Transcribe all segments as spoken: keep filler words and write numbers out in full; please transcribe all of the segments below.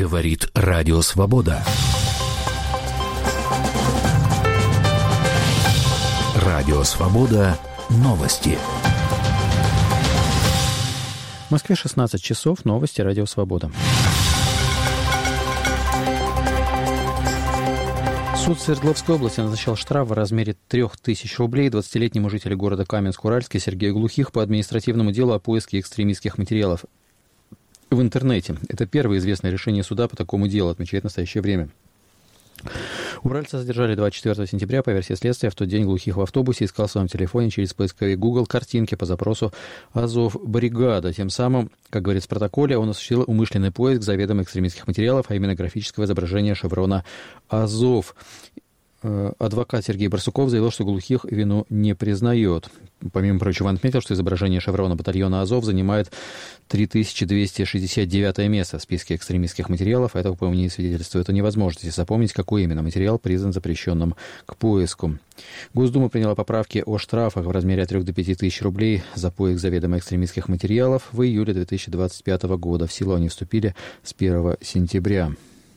Говорит Радио Свобода. Радио Свобода. Новости. В Москве шестнадцать часов. Новости Радио Свобода. Суд Свердловской области назначил штраф в размере трех тысяч рублей двадцатилетнему жителю города Каменск-Уральский Сергею Глухих по административному делу о поиске экстремистских материалов в интернете. Это первое известное решение суда по такому делу, отмечает в настоящее время. Уральца задержали двадцать четвёртого сентября. По версии следствия, в тот день Глухих в автобусе искал в своем телефоне через поисковик Google картинки по запросу «Азов бригада». Тем самым, как говорится в протоколе, он осуществил умышленный поиск заведомо экстремистских материалов, а именно графического изображения шеврона «Азов». Адвокат Сергей Барсуков заявил, что Глухих вину не признает. Помимо прочего, он отметил, что изображение шеврона батальона «Азов» занимает три тысячи двести шестьдесят девятое место в списке экстремистских материалов. Это, по мнению свидетельствует о невозможности запомнить, какой именно материал признан запрещенным к поиску. Госдума приняла поправки о штрафах в размере от трёх до пяти тысяч рублей за поиск заведомо экстремистских материалов в июле две тысячи двадцать пятого года. В силу они вступили с первого сентября.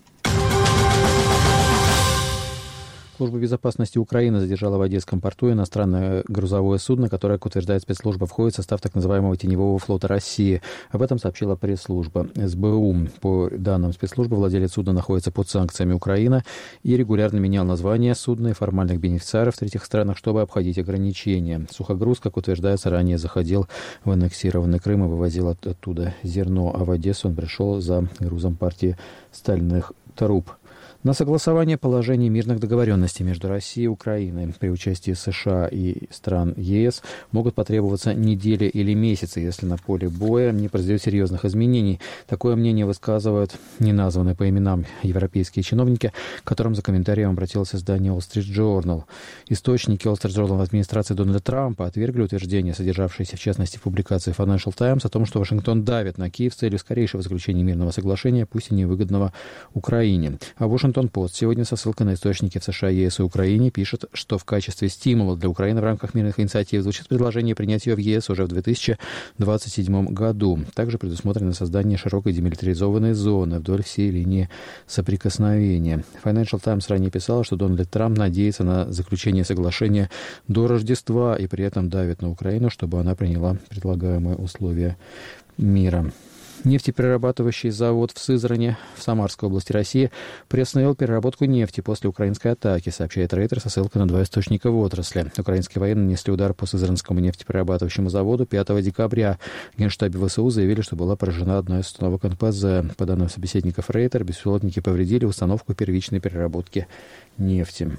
Служба безопасности Украины задержала в Одесском порту иностранное грузовое судно, которое, как утверждает спецслужба, входит в состав так называемого теневого флота России. Об этом сообщила пресс-служба эс бэ у. По данным спецслужбы, владелец судна находится под санкциями Украины и регулярно менял название судна и формальных бенефициаров в третьих странах, чтобы обходить ограничения. Сухогруз, как утверждается, ранее заходил в аннексированный Крым и вывозил оттуда зерно, а в Одессу он пришел за грузом партии стальных труб. На согласование положений мирных договоренностей между Россией и Украиной при участии США и стран е эс могут потребоваться недели или месяцы, если на поле боя не произойдет серьезных изменений. Такое мнение высказывают неназванные по именам европейские чиновники, к которым за комментарием обратилось издание Wall Street Journal. Источники Wall Street Journal в администрации Дональда Трампа отвергли утверждение, содержавшееся в частности в публикации Financial Times, о том, что Вашингтон давит на Киев с целью скорейшего заключения мирного соглашения, пусть и невыгодного Украине. А Вашингтон Пост сегодня со ссылкой на источники в США, е эс и Украине пишет, что в качестве стимула для Украины в рамках мирных инициатив звучит предложение принять ее в е эс уже в две тысячи двадцать седьмом году. Также предусмотрено создание широкой демилитаризованной зоны вдоль всей линии соприкосновения. Financial Times ранее писала, что Дональд Трамп надеется на заключение соглашения до Рождества и при этом давит на Украину, чтобы она приняла предлагаемые условия мира. Нефтеперерабатывающий завод в Сызрани в Самарской области России приостановил переработку нефти после украинской атаки, сообщает Рейтер со ссылкой на два источника в отрасли. Украинские военные нанесли удар по Сызранскому нефтеперерабатывающему заводу пятого декабря. В Генштабе вэ эс у заявили, что была поражена одна из установок эн пэ зэ. По данным собеседников Рейтер, беспилотники повредили установку первичной переработки нефти.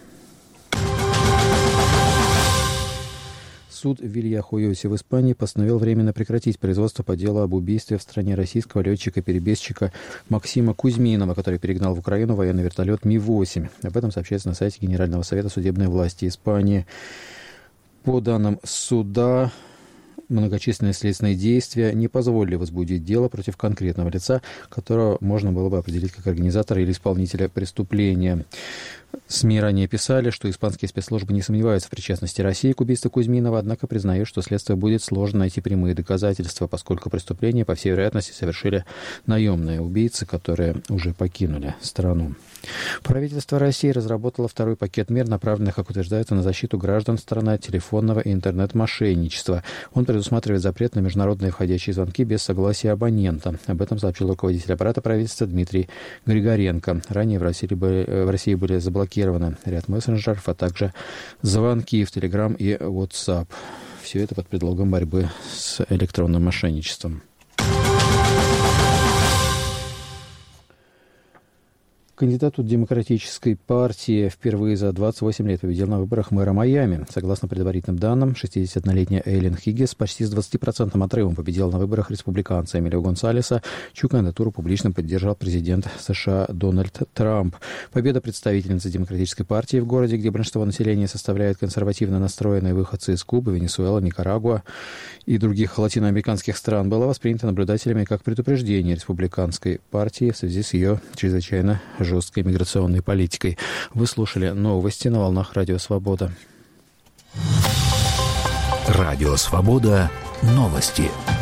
Суд в Вильяхуйосе в Испании постановил временно прекратить производство по делу об убийстве в стране российского летчика-перебежчика Максима Кузьминова, который перегнал в Украину военный вертолет Ми восемь. Об этом сообщается на сайте Генерального совета судебной власти Испании. По данным суда, многочисленные следственные действия не позволили возбудить дело против конкретного лица, которого можно было бы определить как организатора или исполнителя преступления. СМИ ранее писали, что испанские спецслужбы не сомневаются в причастности России к убийству Кузьминова, однако признают, что следствию будет сложно найти прямые доказательства, поскольку преступление, по всей вероятности, совершили наемные убийцы, которые уже покинули страну. Правительство России разработало второй пакет мер, направленных, как утверждается, на защиту граждан страны от телефонного и интернет-мошенничества. Он предусматривает запрет на международные входящие звонки без согласия абонента. Об этом сообщил руководитель аппарата правительства Дмитрий Григоренко. Ранее в России были, в России были заблокированы ряд мессенджеров, а также звонки в Telegram и WhatsApp. Все это под предлогом борьбы с электронным мошенничеством. Кандидат от Демократической партии впервые за двадцать восемь лет победил на выборах мэра Майами. Согласно предварительным данным, шестидесятилетняя Эйлин Хиггис почти с двадцатипроцентным отрывом победила на выборах республиканца Эмилио Гонсалеса, чью кандидатуру публично поддержал президент США Дональд Трамп. Победа представительницы Демократической партии в городе, где большинство населения составляют консервативно настроенные выходцы из Кубы, Венесуэлы, Никарагуа и других латиноамериканских стран, была воспринята наблюдателями как предупреждение республиканской партии в связи с ее чрезвычайно жесткой миграционной политикой. Вы слушали новости на волнах Радио Свобода. Радио Свобода. Новости.